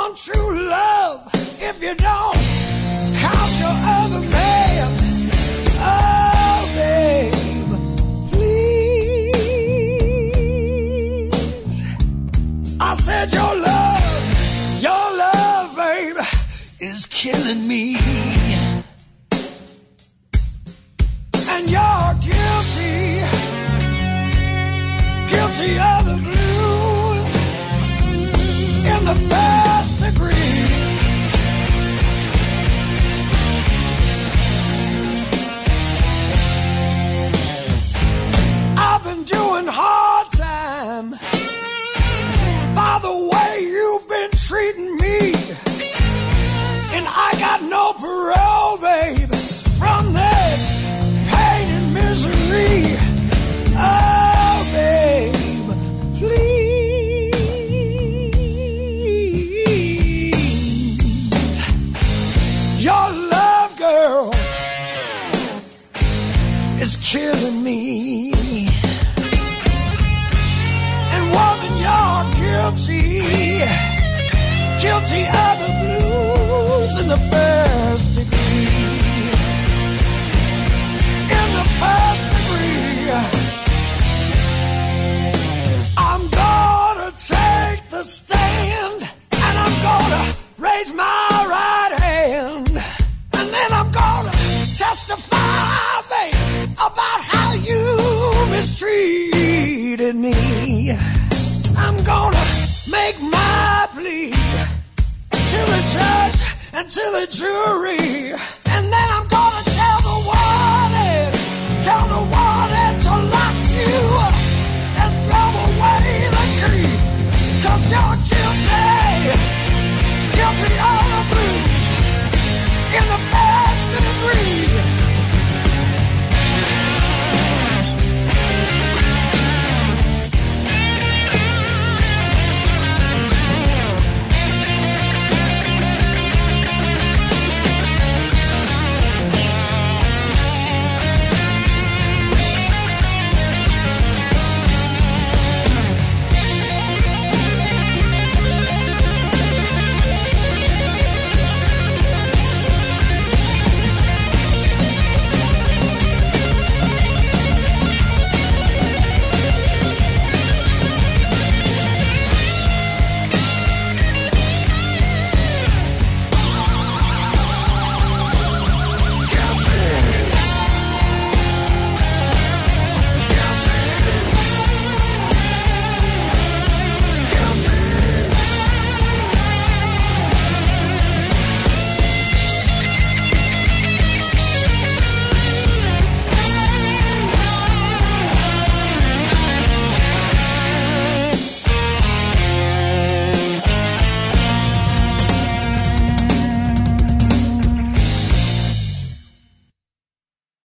want true love if you don't count your other man. Oh, babe, please. I said your love, babe, is killing me. And you're guilty of the blues in the first degree. I've been doing hard time by the way you've been treating me, and I got no parole, babe, from this pain and misery. Oh, babe, please. Your love, girl, is killing me. And woman, you're guilty of the blues in the first degree. In the first degree. I'm gonna take the stand, and I'm gonna raise my right hand, and then I'm gonna testify, babe, about how you mistreated me. I'm gonna make my plea to the judge and to the jury, and then I'm